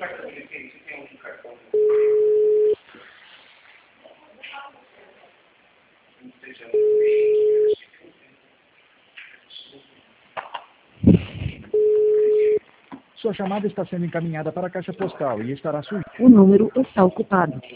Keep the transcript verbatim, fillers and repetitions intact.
Sua chamada está sendo encaminhada para a caixa postal e estará sujeita. O número está ocupado.